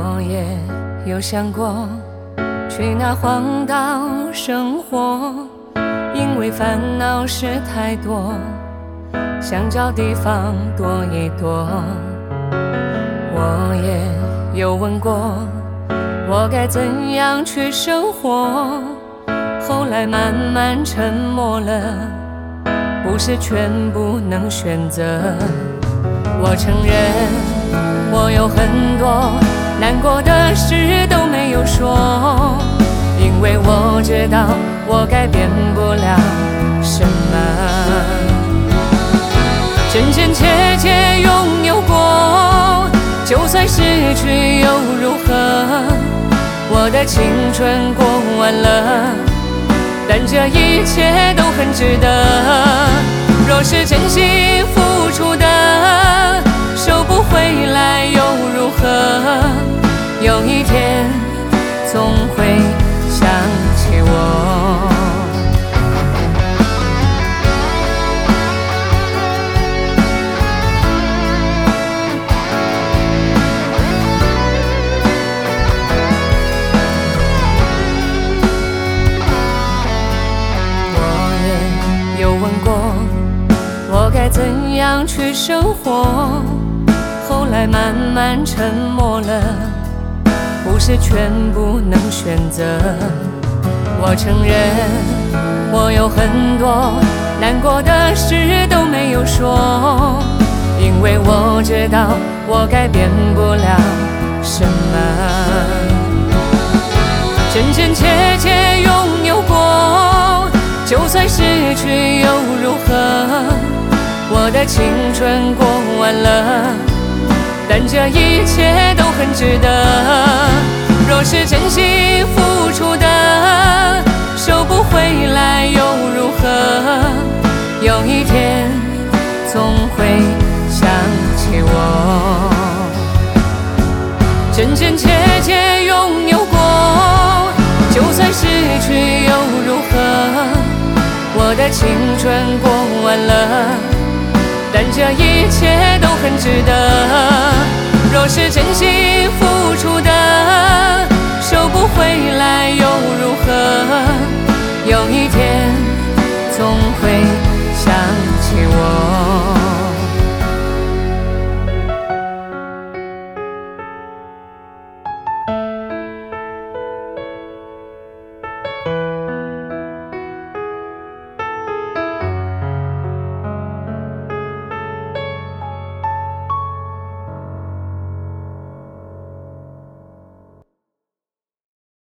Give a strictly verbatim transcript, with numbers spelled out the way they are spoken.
我也有想过去那荒岛生活，因为烦恼事太多，想找地方躲一躲。我也有问过我该怎样去生活，后来慢慢沉默了，不是全部能选择。我承认我有很多难过的事都没有说，因为我知道我改变不了什么。真真切切拥有过，就算失去又如何？我的青春过完了，但这一切都很值得。若是真心付出的，收不回来又如何？有一天总会想起我。我也有问过我该怎样去生活，后来慢慢沉默了，不是全部能选择。我承认我有很多难过的事都没有说，因为我知道我改变不了什么。真真切切拥有过，就算失去又如何？我的青春过完了，但这一切都很值得。若是真心付出的，收不回来又如何？有一天总会想起我。真真切切拥有过，就算失去又如何？我的青春过完了，但这一切都很值得。若是真心付出的，收不回来又如何？有一天总会想起我。